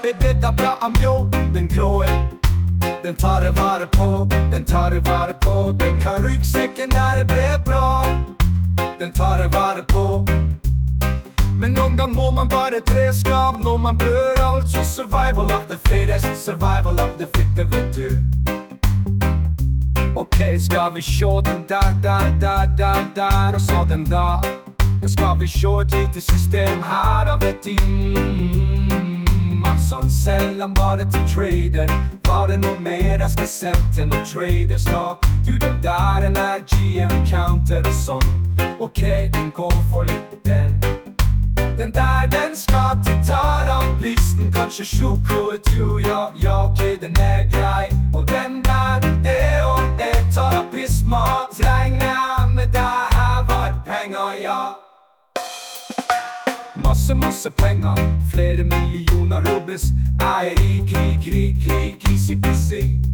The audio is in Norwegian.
dette bra om jo, den grå. Den tar det vare på, den tar det vare på. Den kan ryggsekken der det ble bra. Den tar det vare på. Men noen gang må man bare treskap når man blør. Altså survival of the fittest, survival of the fitte, vet du. Ok, skal vi sjå den der, og så den da. Skal vi sjå et lite system her, da vet de sånn selv om bare til trader. Var det noe mer jeg skal sette noen traders nå? Du, den der en er GM counter og sånn. Ok, den går for litt den. Den der, den skal til taranglisten. Kanskje sjukro et jo, ja, ok, den er grei. Og den der, og terapisma trenger med deg her var penger, ja. Masse penger, flere millioner rubbes. Jeg er rik, easy peasy.